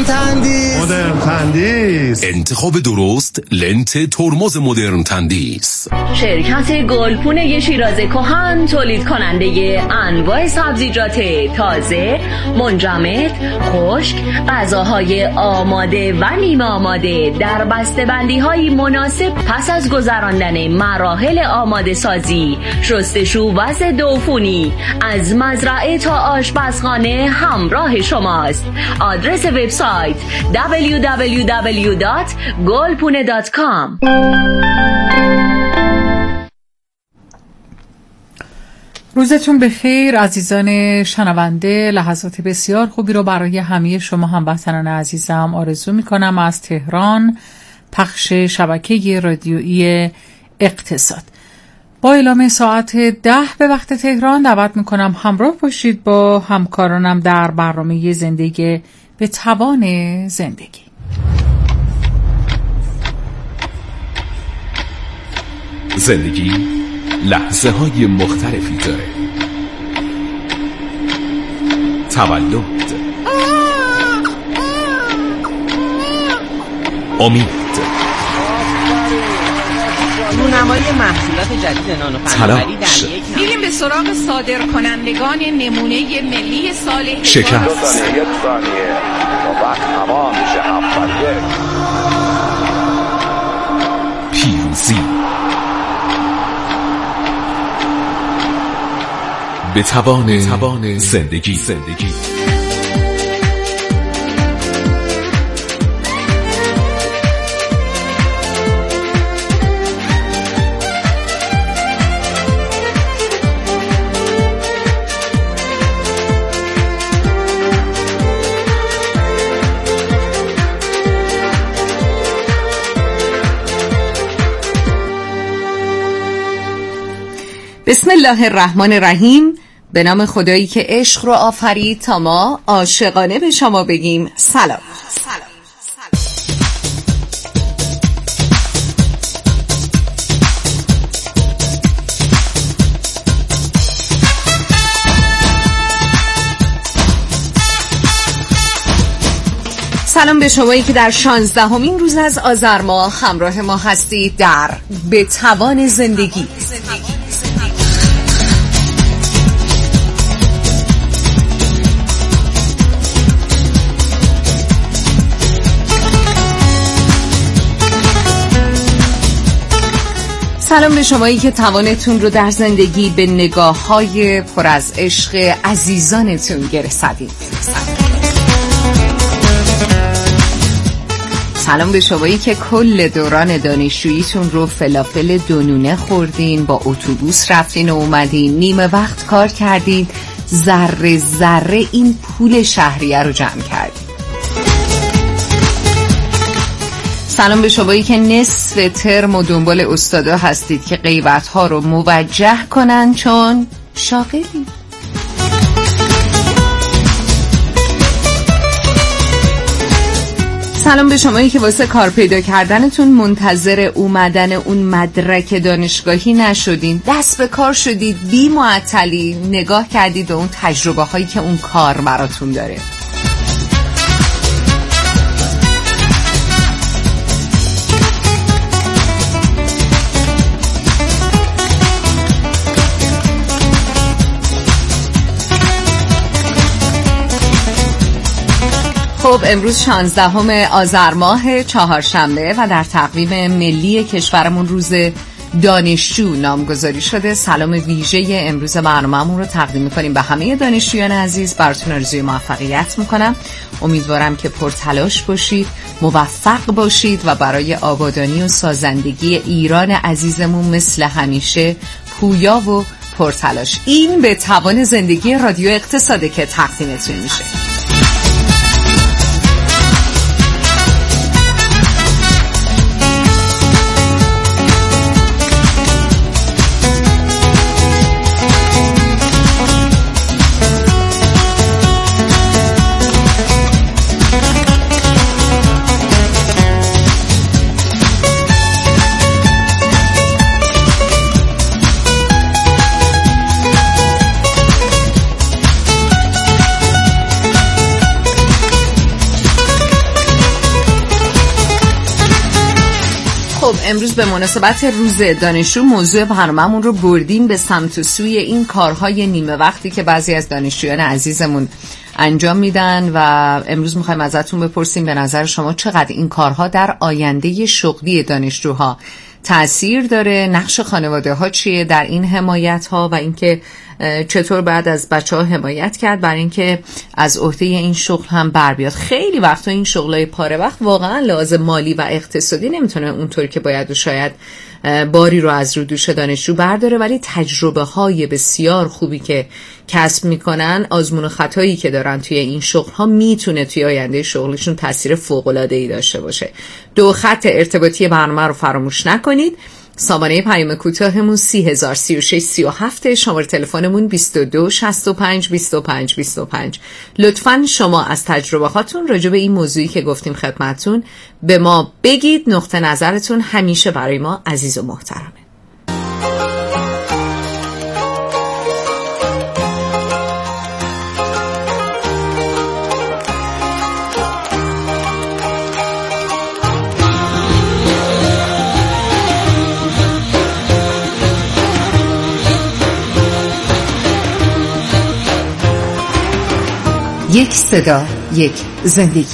تندیس. انتخاب درست لنت ترمز مدرن تندیس. شرکت گلپونه شیراز کهن تولید کننده انواع سبزیجات تازه، منجمد، خشک، غذاهای آماده و نیمه آماده در بسته‌بندی‌های مناسب پس از گذراندن مراحل آماده سازی، شستشو و ضد عفونی از مزرعه تا آشپزخانه همراه شماست. آدرس وبسایت www.golpune.com. روزتون بخیر عزیزان شنونده. لحظات بسیار خوبی رو برای همه شما هموطنان عزیزم آرزو میکنم از تهران، پخش شبکه رادیویی اقتصاد. با اعلام ساعت 10 به وقت تهران دعوت میکنم همراه باشید با همکارانم در برنامه زندگی به توان زندگی. زندگی لحظه های مختلفی داره. تولد، امید، رونمایی محصولات جدید نانو فناوری در یک میریم به سراغ صادرکنندگان نمونه ملی سال شکست، یک ثانیه و وقت تمام میشه. پیروزی، به توان زندگی. بسم الله الرحمن الرحیم. به نام خدایی که عشق رو آفرید تا ما عاشقانه به شما بگیم سلام. سلام به شمایی که در 16مین روز از آذر ماه همراه ما هستید در به توان زندگی. سلام به شمایی که توانتون رو در زندگی به نگاه‌های پر از عشق عزیزانتون گره زدید. سلام به شمایی که کل دوران دانشجوییتون رو فلافل دونونه خوردین، با اتوبوس رفتین و اومدین، نیمه وقت کار کردین، ذره ذره این پول شهریه رو جمع کردین. سلام به شمایی که نصف ترم و دنبال استادا هستید که غیبت‌ها رو موجه کنن چون شاغلی. سلام به شمایی که واسه کار پیدا کردنتون منتظر اومدن اون مدرک دانشگاهی نشدین، دست به کار شدید، بی معطلی نگاه کردید به اون تجربه هایی که اون کار براتون داره. خب امروز 16 آذر ماه، چهارشنبه و در تقویم ملی کشورمون روز دانشجو نامگذاری شده. سلام ویژه امروز برنامه‌مون رو تقدیم می‌کنیم به همه دانشجویان عزیز. براتون آرزوی موفقیت می‌کنم. امیدوارم که پرتلاش باشید، موفق باشید و برای آبادانی و سازندگی ایران عزیزمون مثل همیشه پویا و پرتلاش. این به توان زندگی رادیو اقتصاده که تقدیمتون میشه. امروز به مناسبت روز دانشجو موضوع برنامه‌مون رو بردیم به سمت و سوی این کارهای نیمه وقتی که بعضی از دانشجویان عزیزمون انجام میدن و امروز میخوایم ازتون بپرسیم به نظر شما چقدر این کارها در آینده شغلی دانشجوها تأثیر داره، نقش خانواده ها چیه در این حمایت ها و اینکه چطور بعد از بچه ها حمایت کرد برای اینکه از عهده این شغل هم بر بیاد. خیلی وقتا این شغلای پاره وقت واقعا لازم مالی و اقتصادی نمیتونه اونطور که باید و شاید باری رو از رو دوش دانشجو برداره، ولی تجربه های بسیار خوبی که کسب میکنن، آزمون و خطایی که دارن توی این شغل ها میتونه توی آینده شغلشون تاثیر فوق العاده ای داشته باشه. 2 خط ارتباطی برنامه رو فراموش نکنید. سامانه پیام کوتاهمون 303637، شماره تلفنمون 22652525. لطفاً شما از تجربه هاتون راجع به این موضوعی که گفتیم خدمتتون به ما بگید. نقطه نظرتون همیشه برای ما عزیز و محترمه. یک صدا، یک زندگی.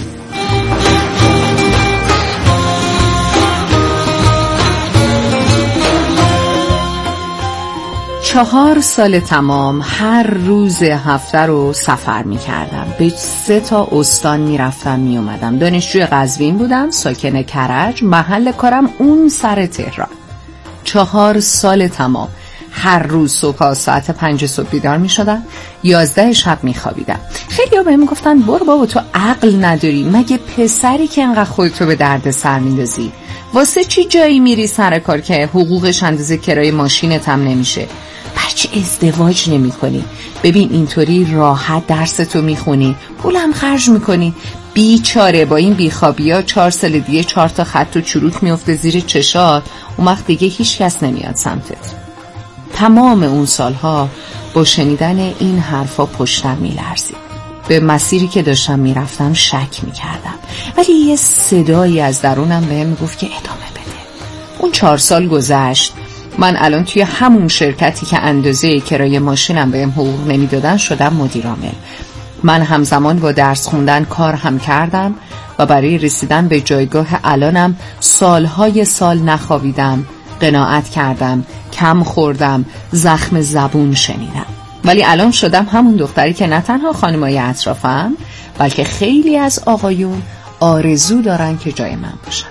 چهار سال تمام هر روز هفته رو سفر می کردم. به 3 تا استان می رفتم می اومدم. دانشجوی قزوین بودم، ساکن کرج، محل کارم اون سر تهران. 4 سال تمام هر روز صبح ساعت 5 صبح بیدار می شدم، 11 شب می خوابیدم. خیلی ها بهم گفتن برو بابا تو عقل نداری، مگه پسری که انقدر خودتو به درد سر میندازی؟ واسه چی جایی میری سر کار که حقوقش اندازه کرایه ماشینت هم نمیشه؟ برچی ازدواج نمی کنی؟ ببین اینطوری راحت درستو میخونی، پولم خرج میکنی. بیچاره با این بیخوابیا 4 سال دیگه 4 تا خط و چروک میفته زیر چشات، اون وقت دیگه هیچ کس نمیاد سمتت. تمام اون سالها با شنیدن این حرفا پشتم میلرزید. به مسیری که داشتم میرفتم شک میکردم، ولی یه صدایی از درونم بهم میگفت که ادامه بده. اون 4 سال گذشت. من الان توی همون شرکتی که اندازه کرایه ماشینم بهم حقوق نمیدادن شدم مدیر عامل. من همزمان با درس خوندن کار هم کردم و برای رسیدن به جایگاه الانم سالهای سال نخوابیدم، قناعت کردم، کم خوردم، زخم زبون شنیدم. ولی الان شدم همون دختری که نه تنها خانمای اطرافم بلکه خیلی از آقایون آرزو دارن که جای من باشن.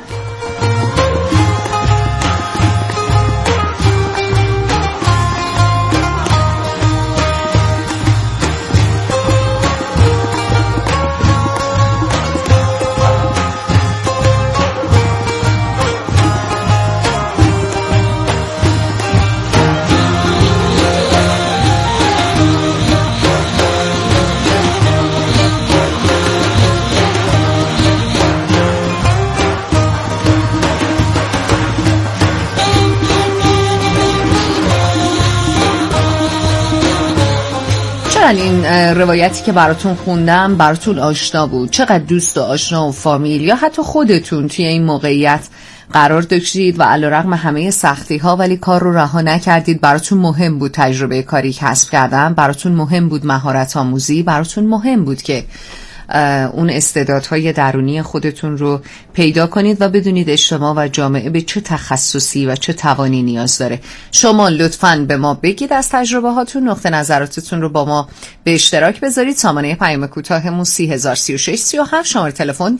این روایتی که براتون خوندم براتون آشنا بود؟ چقدر دوست و آشنا و فامیل یا حتی خودتون توی این موقعیت قرار داشتید و علیرغم همه سختی ها ولی کار رو رها نکردید؟ براتون مهم بود تجربه کاری کسب کردن، براتون مهم بود مهارت آموزی، براتون مهم بود که اون استعدادهای درونی خودتون رو پیدا کنید و بدونید اجتماع و جامعه به چه تخصصی و چه توانی نیاز داره. شما لطفاً به ما بگید از تجربه هاتون، نقطه نظراتتون رو با ما به اشتراک بذارید. سامانه پیام کوتاهمون 303637، شماره تلفن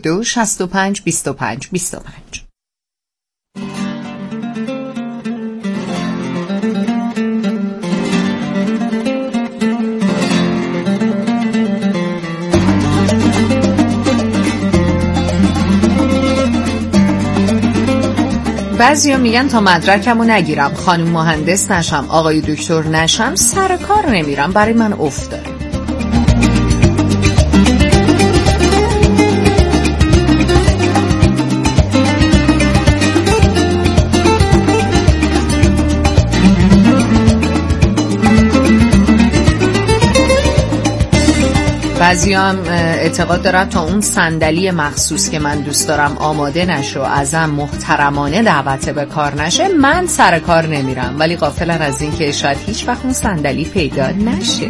22652525. بعضیا میگن تا مدرکمو نگیرم، خانم مهندس نشم، آقای دکتر نشم، سر کار نمیرم. برای من افت داره. بعضی هم اعتقاد دارن تا اون صندلی مخصوص که من دوست دارم آماده نشه و ازم محترمانه دعوت به کار نشه من سر کار نمیرم، ولی غافلن از این که شاید هیچ وقت اون صندلی پیدا نشه.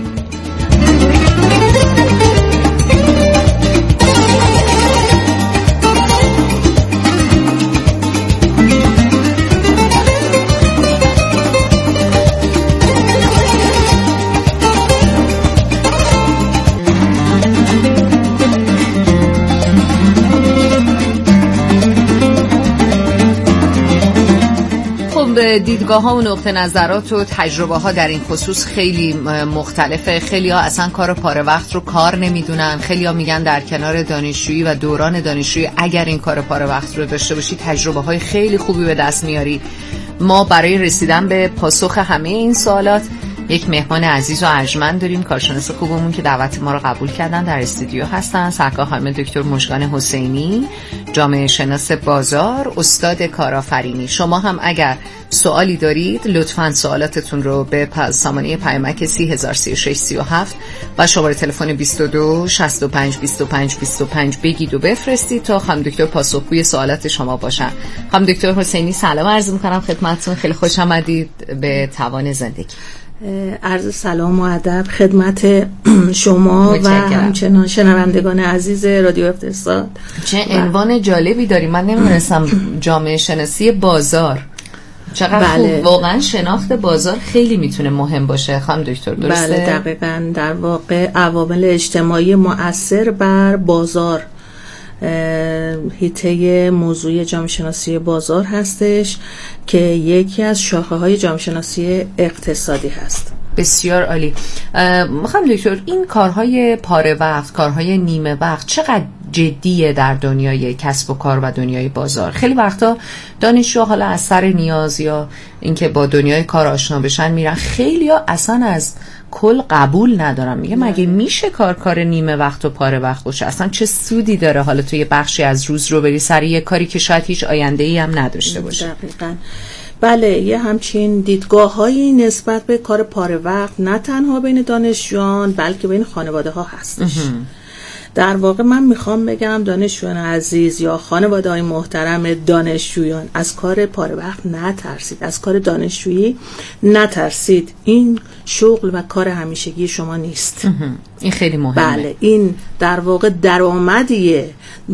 دیدگاه ها و نقطه نظرات و تجربه ها در این خصوص خیلی مختلفه. خیلی ها اصلا کار پاره وقت رو کار نمیدونن، خیلی ها میگن در کنار دانشجویی و دوران دانشجویی اگر این کار پاره وقت رو داشته باشی تجربه های خیلی خوبی به دست میاری. ما برای رسیدن به پاسخ همه این سوالات یک مهمان عزیز و ارجمند داریم، کارشناس خوبمون که دعوت ما رو قبول کردن در استودیو هستن. سرکار خانم دکتر مژگان حسینی، جامعه شناس بازار، استاد کارآفرینی. شما هم اگر سوالی دارید لطفاً سوالاتتون رو به سامانه پیامک 303637 و شماره تلفن 22 65 25 25 بگید و بفرستید تا خانم دکتر پاسخگوی سوالات شما باشن. خانم دکتر حسینی سلام عرض می‌کنم خدمتتون، خیلی خوش آمدید به توان زندگی. عرض سلام و ادب خدمت شما و همچنان شنوندگان عزیز رادیو اقتصاد. چه عنوان جالبی داری، من نمی‌دونستم جامعه شناسی بازار. چقدر بله. خوب، واقعا شناخت بازار خیلی میتونه مهم باشه خانم دکتر، درسته؟ بله دقیقاً. در واقع عوامل اجتماعی مؤثر بر بازار حیطه موضوع جامعه شناسی بازار هستش که یکی از شاخه های جامعه شناسی اقتصادی هست. بسیار عالی. خانم دکتر این کارهای پاره وقت، کارهای نیمه وقت چقدر جدیه در دنیای کسب و کار و دنیای بازار؟ خیلی وقتا دانشجو حالا از سر نیاز یا اینکه با دنیای کار آشنا بشن میرن، خیلی ها اصلا از کل قبول ندارم، میگه مگه میشه کار نیمه وقت و پاره وقت باشه؟ اصلا چه سودی داره حالا تو یه بخشی از روز رو بری سر یه کاری که شاید هیچ آینده‌ای هم نداشته باشه؟ دقیقاً. بله، یه همچین دیدگاه‌هایی نسبت به کار پاره وقت نه تنها بین دانشجویان بلکه بین خانواده‌ها هستش. در واقع من میخوام بگم دانشجویان عزیز یا خانواده‌های محترم دانشجویان از کار پاره وقت نترسید، از کار دانشجویی نترسید. این شغل و کار همیشگی شما نیست. این خیلی مهمه. بله، این در واقع درآمدیه،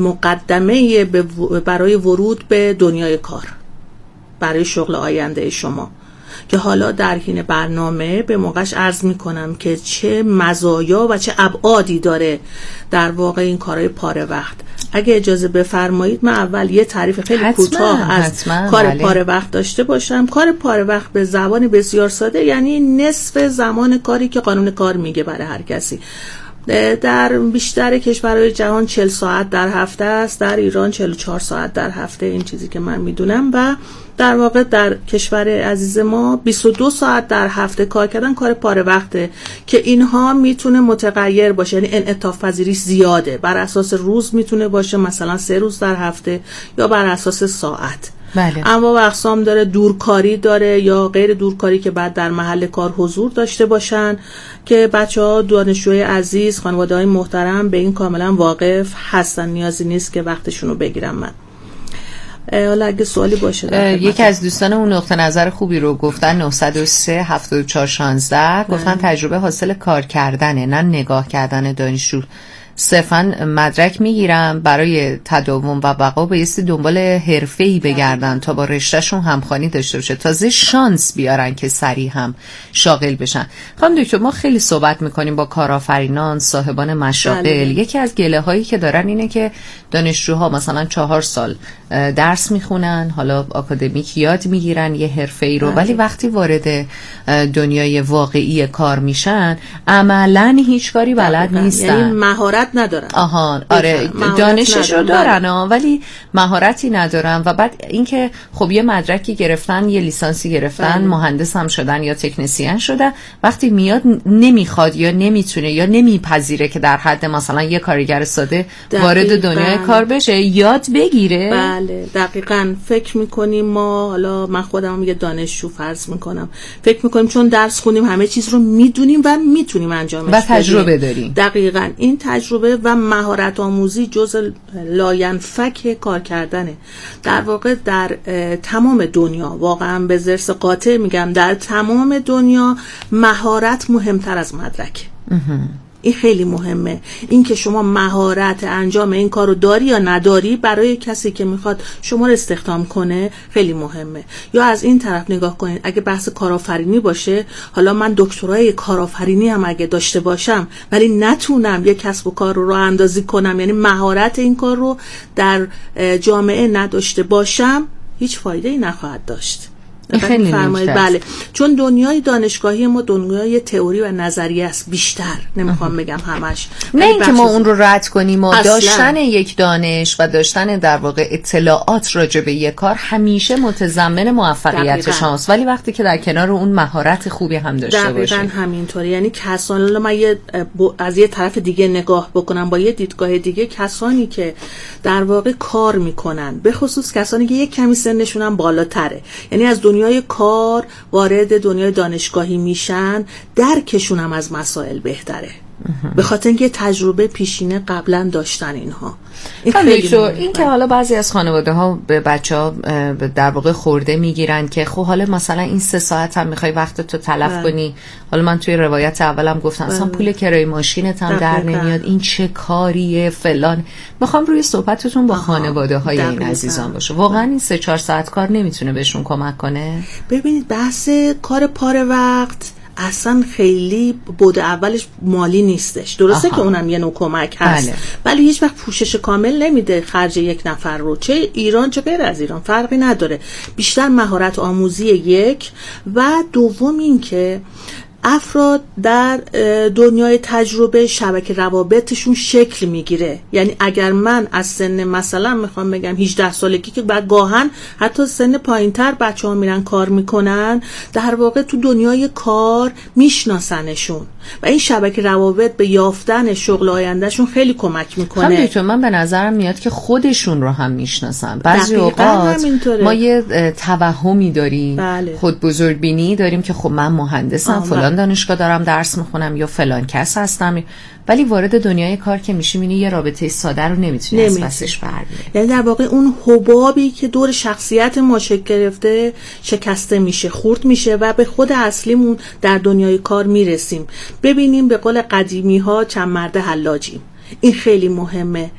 مقدمه برای ورود به دنیای کار، برای شغل آینده شما، که حالا در حین برنامه به موقعش عرض میکنم که چه مزایا و چه ابعادی داره در واقع این کارهای پاره وقت. اگه اجازه بفرمایید من اول یه تعریف خیلی کوتاه از کار پاره وقت داشته باشم. کار پاره وقت به زبان بسیار ساده یعنی نصف زمان کاری که قانون کار میگه برای هر کسی. در بیشتر کشورهای جهان 40 ساعت در هفته است، در ایران 44 ساعت در هفته، این چیزی که من میدونم. و در واقع در کشور عزیز ما 22 ساعت در هفته کار کردن کار پاره وقته که اینها میتونه متغیر باشه، یعنی انعطاف پذیریش زیاده. بر اساس روز میتونه باشه، مثلا 3 روز در هفته، یا بر اساس ساعت. بله. اما اقسام داره، دورکاری داره یا غیر دورکاری که بعد در محل کار حضور داشته باشن، که بچه‌ها دانشجوی عزیز خانواده‌های محترم به این کاملا واقف هستن، نیازی نیست که وقتشون رو بگیرم. من حالا اگه سوالی باشه یکی از دوستان اون نقطه نظر خوبی رو گفتن، 903 74 16 گفتن تجربه حاصل کار کردنه نه نگاه کردن دانشجو. صرفاً مدرک میگیرم برای تداوم و بقا، بایستی دنبال حرفه‌ای بگردن تا با رشتهشون همخوانی داشته باشه، تازه شانس بیارن که سریع هم شاغل بشن. خانم دکتر ما خیلی صحبت میکنیم با کارآفرینان، صاحبان مشاغل. یکی از گله هایی که دارن اینه که دانشجوها مثلا 4 سال درس میخونن، حالا آکادمیک یاد میگیرن یه حرفه‌ای رو، ولی وقتی وارد دنیای واقعی کار میشن عملاً هیچ کاری بلد نیستن. یعنی مهارت ندارن. آره دانشش رو دارن ولی مهارتی ندارن. و بعد اینکه خب یه مدرکی گرفتن، یه لیسانسی گرفتن، مهندس هم شدن یا تکنسین شدن، وقتی میاد نمیخواد یا نمیتونه یا نمیپذیره که در حد مثلا یه کارگر ساده وارد دنیای کار بشه، یاد بگیره. بله دقیقاً. فکر میکنیم ما، حالا من خودم یه دانشجو فرض میکنم، فکر میکنیم چون درس خوندیم همه چیز رو میدونیم و میتونیم انجامش بدیم و تجربه داریم. دقیقاً. این تجربه و مهارت آموزی جزء لاینفک کار کردنه. در واقع در تمام دنیا، واقعا به ضرس قاطع میگم، در تمام دنیا مهارت مهمتر از مدرک. این خیلی مهمه. این که شما مهارت انجام این کارو داری یا نداری برای کسی که میخواد شما رو استخدام کنه خیلی مهمه. یا از این طرف نگاه کنید، اگه بحث کارآفرینی باشه، حالا من دکترای کارآفرینی هم اگه داشته باشم ولی نتونم یک کسب و کار رو راه اندازی کنم، یعنی مهارت این کار رو در جامعه نداشته باشم، هیچ فایده‌ای نخواهد داشت. خیلی بله، چون دنیای دانشگاهی ما دنیای تئوری و نظریه است بیشتر، نمیخوام بگم همش، نه اینکه ما اون رو رد کنیم و داشتن یک دانش و داشتن در واقع اطلاعات راجع به یک کار همیشه متضمن موفقیت شماست، ولی وقتی که در کنار اون مهارت خوبی هم داشته باشید. دقیقاً همینطوره. یعنی کسان، من از یه طرف دیگه نگاه بکنم با یه دیدگاه دیگه، کسانی که در واقع کار میکنن، به خصوص کسانی که یک کمی سنشون هم بالاتره، یعنی از دنیای کار وارد دنیای دانشگاهی میشن، درکشون هم از مسائل بهتره، به خاطر اینکه تجربه پیشینه قبلا داشتن اینها. این که حالا بعضی از خانواده ها به بچه ها در واقع خورده میگیرن که خب حالا مثلا این 3 ساعت هم میخوای وقت تو تلف کنی. حالا من توی روایت اولم گفتم اصلا پول کرایه ماشینت هم در نمیاد، این چه کاریه فلان. میخوام روی صحبتتون با خانواده های این عزیزان باشه. واقعا این 3-4 ساعت کار نمیتونه بهشون کمک کنه؟ ببینید بحث کار پاره وقت اصلا خیلی بود اولش مالی نیستش، درسته که اونم یه نوع کمک هست، ولی هیچ وقت پوشش کامل نمیده خرج یک نفر رو، چه ایران چه غیر از ایران فرقی نداره. بیشتر مهارت آموزی یک، و دوم این که افراد در دنیای تجربه شبکه روابطشون شکل میگیره. یعنی اگر من از سن مثلا میخوام بگم 18 سالگی که بعد گاهن حتی سن پایینتر بچه‌ها میرن کار میکنن، در واقع تو دنیای کار میشناسنشون و این شبکه روابط به یافتن شغل آیندهشون خیلی کمک میکنه. همینطور من به نظرم میاد که خودشون رو هم میشناسن. بعضی اوقات ما یه توهمی داریم، خود بزرگبینی داریم که خب من مهندسم، فلان دانشگاه دارم درس میخونم یا فلان کس هستم، ولی وارد دنیای کار که میشیم اینه یه رابطه ساده رو نمیتونی از پسش بر بیاری. یعنی در واقع اون حبابی که دور شخصیت ما شکل گرفته شکسته میشه، خورد میشه و به خود اصلیمون در دنیای کار میرسیم. ببینیم به قول قدیمی ها چند مرد حلاجیم. این خیلی مهمه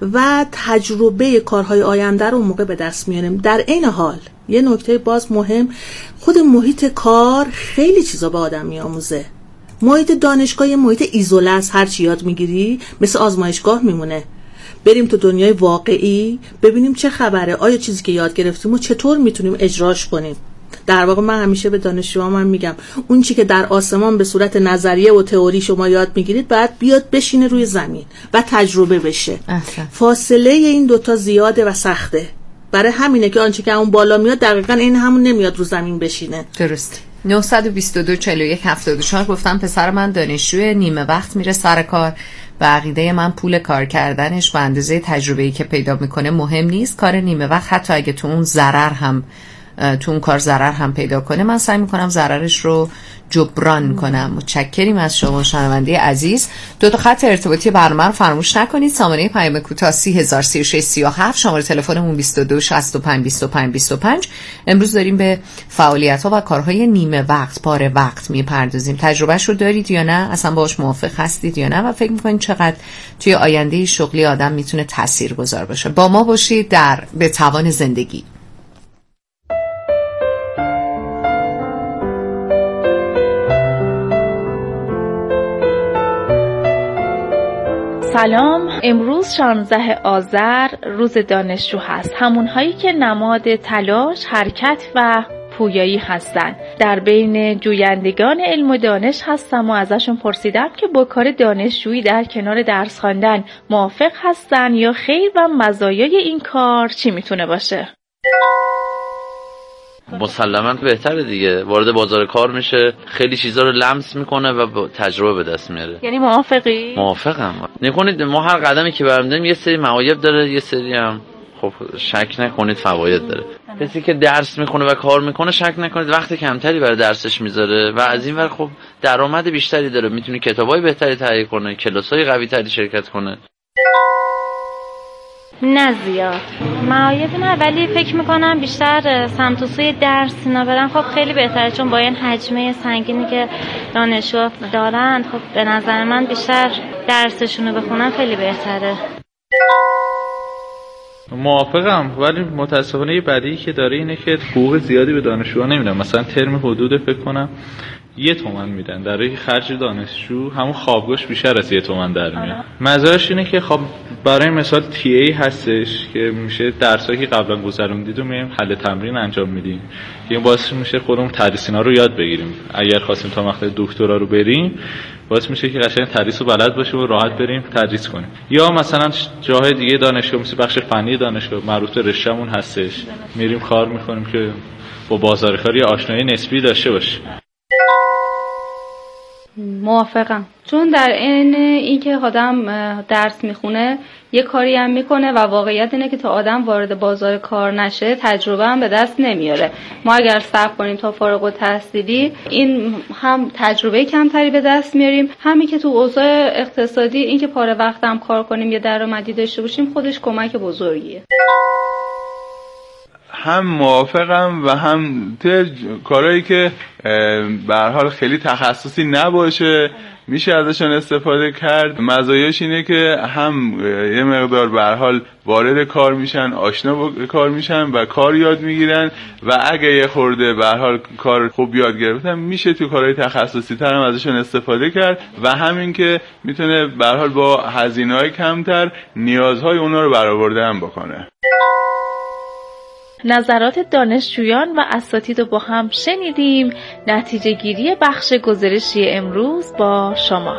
و تجربه کارهای آینده رو موقع به دست میاریم. در این حال یه نکته باز مهم، خود محیط کار خیلی چیزا به آدم میآموزه. محیط دانشگاه یه محیط ایزوله است، هر چی یاد میگیری مثل آزمایشگاه میمونه. بریم تو دنیای واقعی ببینیم چه خبره، آیا چیزی که یاد گرفتیم و چطور میتونیم اجراش کنیم. در واقع من همیشه به دانشجوام میگم اون چی که در آسمان به صورت نظریه و تئوری شما یاد میگیرید باید بیاد بشینه روی زمین و تجربه بشه. فاصله این دوتا زیاده و سخته. برای همینه که آنچه که اون بالا میاد دقیقاً این همون نمیاد رو زمین بشینه. درست. 922 41 74 گفتم پسر من دانشجوی نیمه وقت میره سر کار و عقیده من پول کار کردنش به اندازه تجربه‌ای که پیدا میکنه مهم نیست. کار نیمه وقت حتی اگه تو اون کار ضرر هم پیدا کنه، من سعی میکنم ضررش رو جبران کنم. متشکریم از شما شنونده عزیز. 2 خط ارتباطی برنامه رو فراموش نکنید. سامانه پیام کوتاه 303637، شماره تلفنمون 22 65 25 25. امروز داریم به فعالیت‌ها و کارهای نیمه وقت، پاره وقت میپردازیم. تجربهش رو دارید یا نه؟ اصلا باهاش موافق هستید یا نه؟ و فکر میکنید چقدر توی آینده شغلی آدم میتونه تاثیرگذار باشه؟ با ما باشید در به توان زندگی. سلام، امروز 16 آذر روز دانشجو هست. همونهایی که نماد تلاش، حرکت و پویایی هستند. در بین جویندگان علم و دانش هستم و ازشون پرسیدم که با کار دانشجویی در کنار درس خواندن موافق هستن یا خیر و مزایای این کار چی میتونه باشه؟ مسلماً بهتره دیگه، وارد بازار کار میشه، خیلی چیزا رو لمس میکنه و با تجربه به دست میاره. یعنی موافقی؟ موافقم. نکنید ما هر قدمی که برمی‌داریم یه سری معایب داره، یه سری هم خب شک نکنید فواید داره. کسی که درس میخونه و کار میکنه شک نکنید وقت کمتری برای درسش میذاره و از این ور خب درآمد بیشتری داره، میتونه کتابای بهتری تهیه کنه، کلاسای قوی‌تری شرکت کنه. نه زیاد معایبی نه، ولی فکر میکنم بیشتر سمت و سوی درس اینا برن خب خیلی بهتره، چون با این حجمه سنگینی که دانشجو دارن خب به نظر من بیشتر درسشونو بخونن خیلی بهتره. موافقم، ولی متاسفانه یه بدیهی که داره اینه که حقوق زیادی به دانشجوها نمیدن. مثلا ترم حدود فکر کنم 1 تومن میدن، در حالی که خرج دانشجو همون خوابگاهش بیشتر از 1 تومن در میاد. مزایاش اینه که خب برای مثال تی ای هستش که میشه درسایی که قبلا گذروندید رو میایم حل تمرین انجام میدیم، که این باعث میشه خودمون تدریسینا رو یاد بگیریم. اگر خواستیم تا مقطع دکترا رو بریم باعث میشه که قشنگ تدریس رو بلد باشیم و راحت بریم تدریس کنیم. یا مثلا جاهای دیگه دانشگاه مثل بخش فنی دانشگاه مربوط به رشتهمون هستش، میریم کار میکنیم که با بازار کاری آشنایی نسبی داشته باشیم. موافقم، چون در این که آدم درس میخونه یه کاری هم میکنه و واقعیت اینه که تا آدم وارد بازار کار نشه تجربه هم به دست نمیاره. ما اگر صبر کنیم تا فارغ التحصیلی این هم تجربه کمتری به دست میاریم، همین که تو اوضاع اقتصادی این که پاره وقت هم کار کنیم یه درآمدی داشته باشیم خودش کمک بزرگیه. هم موافقم و هم توی کارهایی که به هر حال خیلی تخصصی نباشه میشه ازشون استفاده کرد. مزایاش اینه که هم یه مقدار به هر حال وارد کار میشن، آشنا با کار میشن و کار یاد میگیرن و اگه یه خورده به هر حال کار خوب یاد گرفتن میشه تو کارهای تخصصی تر هم ازشون استفاده کرد و همین که میتونه به هر حال با هزینه‌های کمتر نیازهای اونا رو برآورده هم بکنه. نظرات دانشجویان و اساتید رو با هم شنیدیم. نتیجه گیری بخش گزارشی امروز با شما.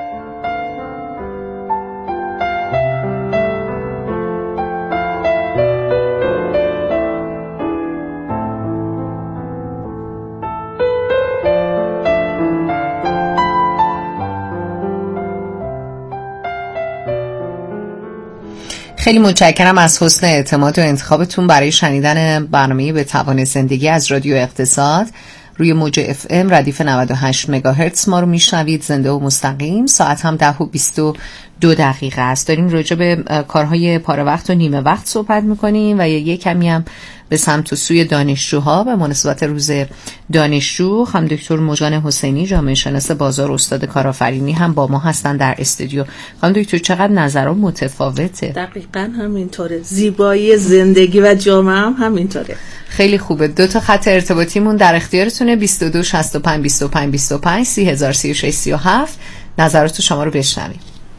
خیلی متشکرم از حسن اعتماد و انتخابتون برای شنیدن برنامه به توان زندگی از رادیو اقتصاد. روی موج اف ام ردیف 98 مگاهرتز ما رو میشنوید زنده و مستقیم. ساعت هم 10:22 است. داریم راجع به کارهای پاره وقت و نیمه وقت صحبت میکنیم و یه کمی هم به سمت و سوی دانشجوها به مناسبت روز دانشجو. هم دکتر موجان حسینی جامعه شناس بازار استاد کارآفرینی هم با ما هستن در استودیو. هم دکتر چقدر نظرها متفاوته. دقیقاً همینطوره. زیبایی زندگی و جامعه هم همینطوره. خیلی خوبه. 2 تا خط ارتباطیمون در اختیارتونه: 22 65 25 25 3036 37. نظرات شما رو بشنویم.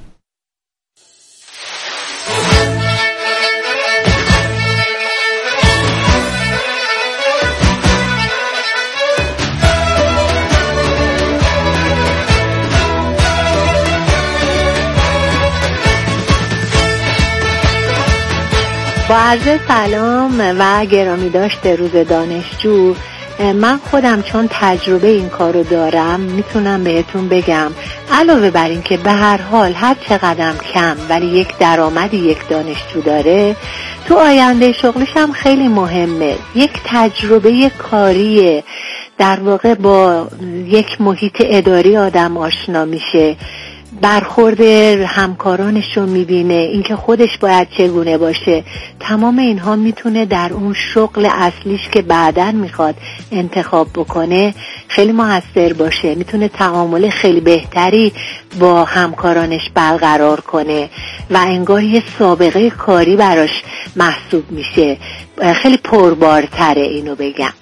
با عرض سلام و گرامی داشته روز دانشجو، من خودم چون تجربه این کارو دارم میتونم بهتون بگم علاوه بر این که به هر حال هر چقدر کم ولی یک درآمدی یک دانشجو داره، تو آینده شغلش هم خیلی مهمه. یک تجربه کاریه، در واقع با یک محیط اداری آدم آشنا میشه، برخورد همکارانش رو میبینه، اینکه خودش باید چگونه باشه. تمام اینها میتونه در اون شغل اصلیش که بعداً میخواد انتخاب بکنه خیلی موثر باشه. میتونه تعامل خیلی بهتری با همکارانش برقرار کنه و انگار یه سابقه کاری براش محسوب میشه. خیلی پربارتره اینو بگم.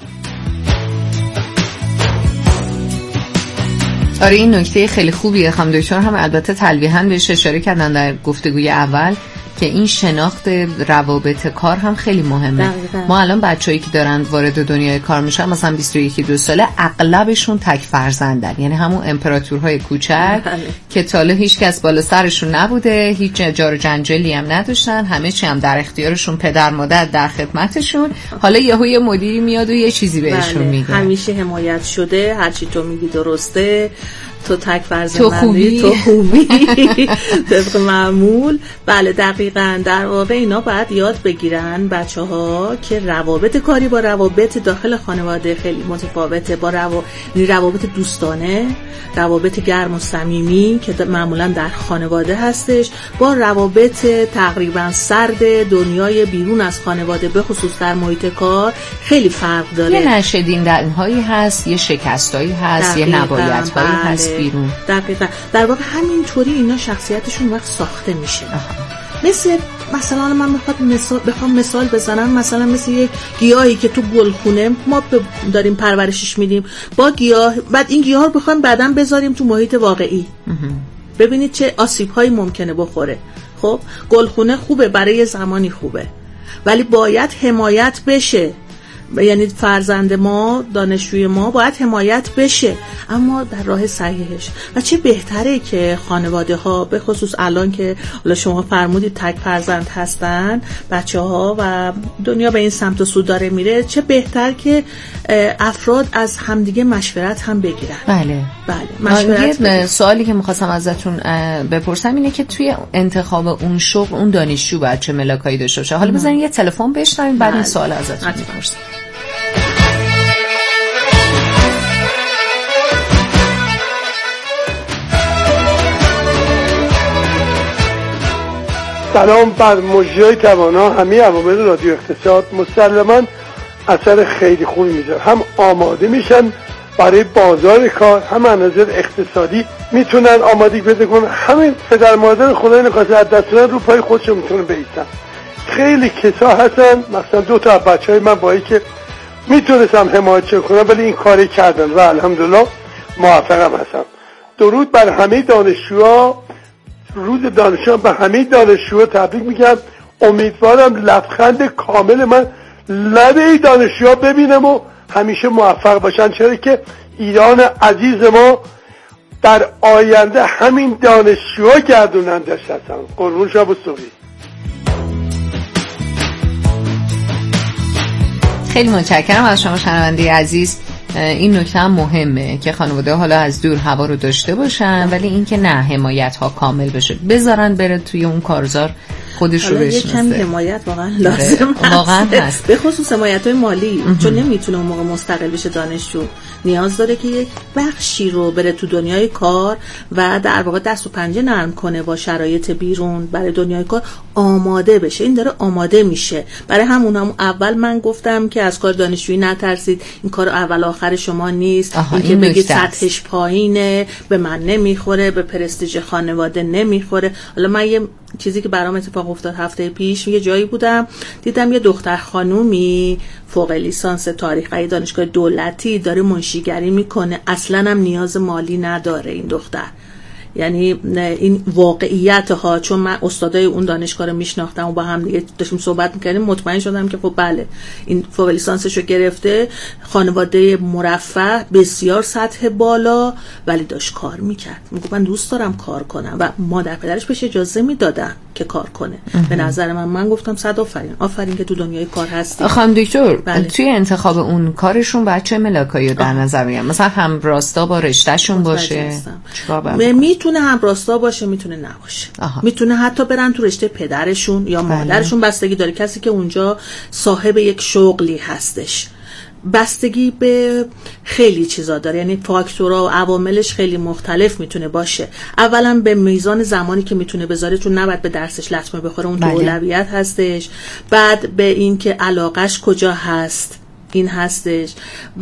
آره این نکته خیلی خوبیه. خانم دکتر هم البته تلویحاً بهش اشاره کردن در گفتگوی اول که این شناخت روابط کار هم خیلی مهمه. ما الان بچه‌ای که دارن وارد دنیای کار میشن مثلا 21-22 ساله اغلبشون تک فرزندن، یعنی همون امپراتورهای کوچک که تا حالا هیچ کس بالا سرشون نبوده، هیچ جار و جنجالی هم نداشتن، همه چی هم در اختیارشون، پدر مادر در خدمتشون، حالا یه مدیری میاد و یه چیزی بهشون میگه. همیشه حمایت شده، هرچی تو میگی درسته، تو تک فرزندی، تو خوبی طبق معمول. بله دقیقاً. در واقع اینا باید یاد بگیرن بچه‌ها که روابط کاری با روابط داخل خانواده خیلی متفاوته، با روابط دوستانه، روابط گرم و صمیمی که معمولاً در خانواده هستش، با روابط تقریباً سرد دنیای بیرون از خانواده به خصوص در محیط کار خیلی فرق داره. یه نشدیدن‌هایی هست، یه شکستایی هست، یه نبایدهایی هست بیرون. دقیقاً. در واقع همینطوری اینا شخصیتشون وقت ساخته میشه. مثلا من بخوام مثال بزنم، مثلا مثل یک گیاهی که تو گلخونه ما داریم پرورشش میدیم، با گیاه، بعد این گیاه رو بخوام بعداً بذاریم تو محیط واقعی، ببینید چه آسیب‌هایی ممکنه بخوره. خب گلخونه خوبه، برای زمانی خوبه، ولی باید حمایت بشه. یعنی فرزند ما، دانشجوی ما باید حمایت بشه، اما در راه صحیحش. و چه بهتره که خانواده ها، به خصوص الان که شما فرمودید تک فرزند هستن بچه ها و دنیا به این سمت و سو داره میره، چه بهتر که افراد از همدیگه مشورت هم بگیرن. بله مشورت. سوالی که میخواستم ازتون بپرسم اینه که توی انتخاب اون شغل اون دانشجو باید چه ملاکایی داشته باشه. حالا بزنین یه تلفن بشنویم بعد این سوال ازتون میپرسم. سلام بر مجریای توانا، همه عوامل رادیو اقتصاد مسلماً اثر خیلی خوبی میذاره، هم آماده میشن برای بازار کار، هم از نظر اقتصادی میتونن آمادگی پیدا کنن، همین پدر مادر خدای نخواسته از دستورن رو پای خودشون میتونن بایستن. خیلی کسا هستن، مثلا 2 تا بچهای من با که میتونستم حمایت کنم ولی این کاری کردن و الحمدلله موفقم هستم. درود بر همه دانشجوها، روز دانشجو به همه دانشجوها تبریک میگم. امیدوارم لبخند کامل من لبه دانشجوها ببینم و همیشه موفق باشن، چرا که ایران عزیز ما در آینده همین دانشجوها گردونندش هستن. قربون شما بسوی. خیلی متشکرم از شما شنونده عزیز. این نکته هم مهمه که خانواده حالا از دور هوا رو داشته باشن، ولی این که نه حمایت ها کامل بشه، بذارن بره توی اون کارزار خودش رو بشناسه. یه کمی حمایت واقعا لازم هست، به خصوص حمایت‌های مالی، چون نمیتونه اون موقع مستقل بشه. دانشجو نیاز داره که یک بخشی رو بره تو دنیای کار و در واقع دست و پنجه نرم کنه با شرایط بیرون، برای دنیای کار آماده بشه. این داره آماده میشه. برای همون اول من گفتم که از کار دانشجویی نترسید، این کار اول آخر شما نیست. این که بگید سطحش پایینه، به من نمیخوره، به پرستیژ خانواده نمیخوره. حالا من یه چیزی که برام اتفاق افتاد هفته پیش، یه جایی بودم دیدم یه دختر خانومی فوق لیسانس تاریخ دانشگاه دولتی داره منشیگری میکنه، اصلا هم نیاز مالی نداره این دختر. یعنی این واقعیت ها، چون من استادای اون دانشگاه رو میشناختم و با هم دیگه داشتیم صحبت میکردیم، مطمئن شدم که خب بله این فوق لیسانسش رو گرفته، خانواده مرفه، بسیار سطح بالا، ولی داشت کار میکرد. میگه من دوست دارم کار کنم و مادر پدرش بهش اجازه میدادن که کار کنه. به نظر من گفتم 100 آفرین که تو دنیای کار هستی. خانم دکتر توی انتخاب اون کارشون بچه ملاکایی رو در نظر میگیرن، مثلا هم راستا با رشتهشون باشه، میتونه هم راستا باشه، میتونه نباشه. میتونه حتی برن تو رشته پدرشون یا مادرشون، بستگی داره کسی که اونجا صاحب یک شغلی هستش. بستگی به خیلی چیزا داره، یعنی فاکتورها و عواملش خیلی مختلف میتونه باشه. اولا به میزان زمانی که میتونه بذاره، چون نباید به درسش لطمه بخوره، اون اولویت هستش. بعد به این که علاقش کجا هست، این هستش.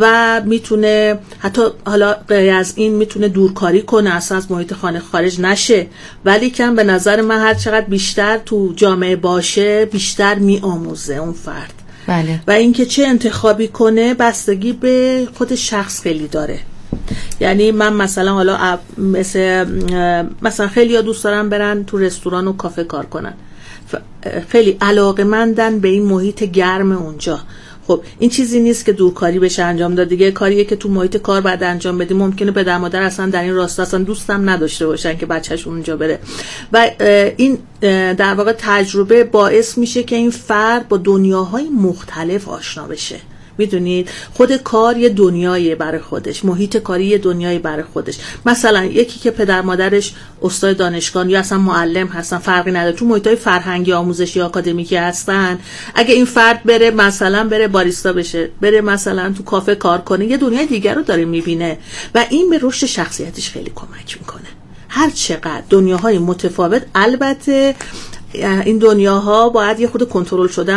و میتونه حتی حالا غیر از این میتونه دورکاری کنه، اصلا از محیط خانه خارج نشه، ولی کم به نظر من هر چقدر بیشتر تو جامعه باشه بیشتر میآموزه اون فرد. بله. و اینکه چه انتخابی کنه بستگی به خود شخص خیلی داره. یعنی من مثلا حالا مثلا خیلی ها دوست دارن برن تو رستوران و کافه کار کنن، خیلی علاقه‌مندن به این محیط گرم اونجا. خب این چیزی نیست که دورکاری بشه انجام داد دیگه، کاریه که تو محیط کار بعد انجام بدیم. ممکنه پدر مادر اصلا در این راستا اصلا دوستم نداشته باشن که بچه‌شون اونجا بره و این در واقع تجربه باعث میشه که این فرد با دنیاهای مختلف آشنا بشه. میدونید خود کار یه دنیایه برای خودش، محیط کاری یه دنیایی برای خودش. مثلا یکی که پدر مادرش استاد دانشگاه یا اصلا معلم هستن، فرقی نداره، تو محیطای فرهنگی آموزشی آکادمیکی هستن، اگه این فرد بره مثلا بره باریستا بشه، بره مثلا تو کافه کار کنه، یه دنیای دیگر رو داره میبینه و این به رشد شخصیتش خیلی کمک میکنه. هر چقدر دنیاهای متفاوت، البته این دنیاها باید یه خود کنترل شدن